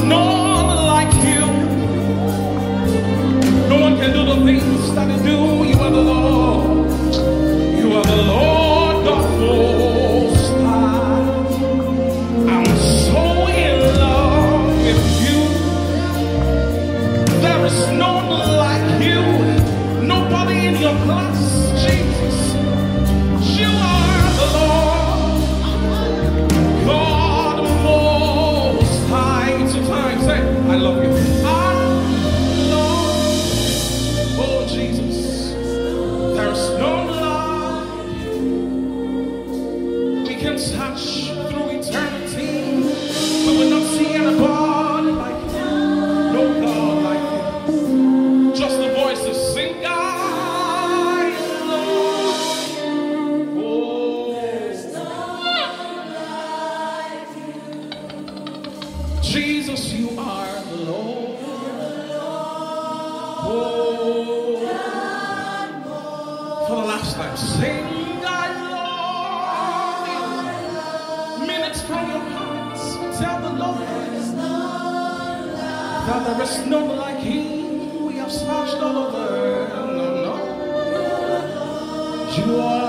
none like you. No one can do the things that you do. You are the Lord. You are the Lord God Most High. I'm so in love with you. There is none like you. Nobody in your class, Jesus. You are the Lord God Most High. It's a time. Say, I love you. I love. Oh Jesus. There's none like you. We can touch through eternity. We will not see anybody like you. No God like you. Just the voices sing. I love you. Oh. Jesus, you are the Lord. Oh. For the last time, sing, I love you. Minutes from your heart, tell the Lord that there is none like him. We have searched all over. No, no. You are